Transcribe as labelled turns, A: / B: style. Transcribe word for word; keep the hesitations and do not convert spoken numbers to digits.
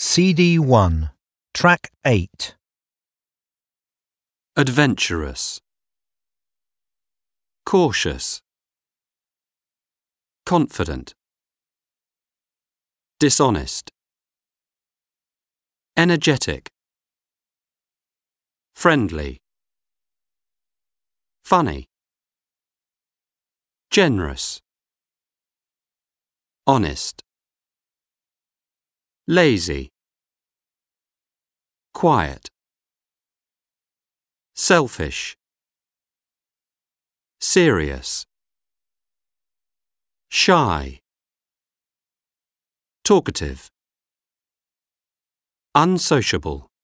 A: C D one, Track eight.
B: Adventurous, cautious, confident, dishonest, energetic, friendly, funny, generous, honest, lazy, quiet, selfish, serious, shy, talkative, unsociable.